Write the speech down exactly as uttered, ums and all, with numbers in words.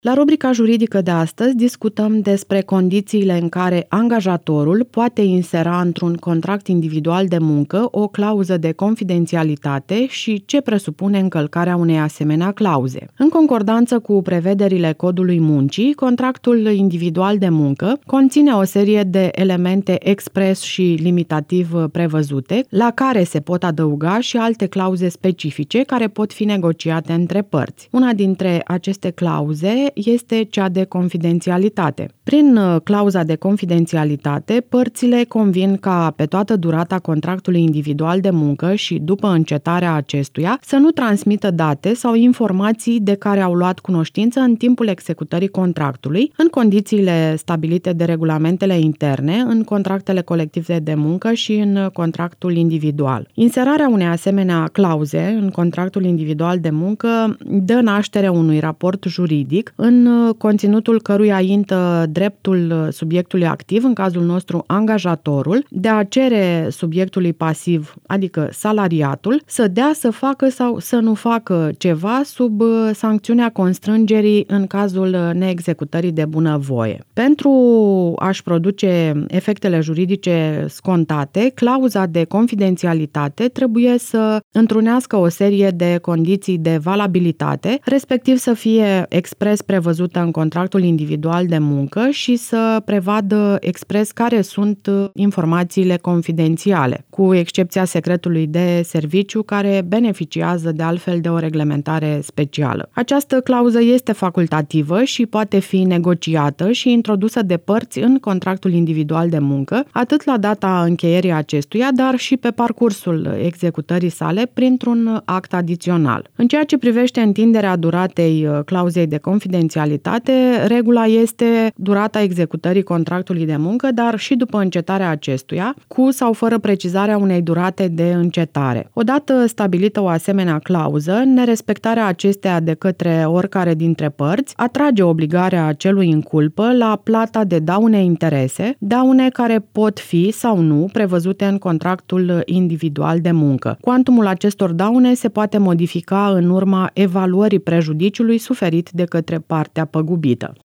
La rubrica juridică de astăzi discutăm despre condițiile în care angajatorul poate insera într-un contract individual de muncă o clauză de confidențialitate și ce presupune încălcarea unei asemenea clauze. În concordanță cu prevederile Codului Muncii, contractul individual de muncă conține o serie de elemente expres și limitativ prevăzute, la care se pot adăuga și alte clauze specifice care pot fi negociate între părți. Una dintre aceste clauze este cea de confidențialitate. Prin clauza de confidențialitate, părțile convin ca pe toată durata contractului individual de muncă și după încetarea acestuia să nu transmită date sau informații de care au luat cunoștință în timpul executării contractului, în condițiile stabilite de regulamentele interne, în contractele colective de muncă și în contractul individual. Inserarea unei asemenea clauze în contractul individual de muncă dă naștere unui raport juridic, în conținutul căruia intră dreptul subiectului activ, în cazul nostru angajatorul, de a cere subiectului pasiv, adică salariatul, să dea, să facă sau să nu facă ceva sub sancțiunea constrângerii în cazul neexecutării de bunăvoie. Pentru a-și produce efectele juridice scontate, clauza de confidențialitate trebuie să întrunească o serie de condiții de valabilitate, respectiv să fie expres prevăzută în contractul individual de muncă și să prevadă expres care sunt informațiile confidențiale, cu excepția secretului de serviciu, care beneficiază de altfel de o reglementare specială. Această clauză este facultativă și poate fi negociată și introdusă de părți în contractul individual de muncă, atât la data încheierii acestuia, dar și pe parcursul executării sale printr-un act adițional. În ceea ce privește întinderea duratei clauzei de confidențialitate, regula este durata executării contractului de muncă, dar și după încetarea acestuia, cu sau fără precizarea unei durate de încetare. Odată stabilită o asemenea clauză, nerespectarea acesteia de către oricare dintre părți atrage obligarea celui în culpă la plata de daune interese, daune care pot fi sau nu prevăzute în contractul individual de muncă. Cuantumul acestor daune se poate modifica în urma evaluării prejudiciului suferit de către partea păgubită.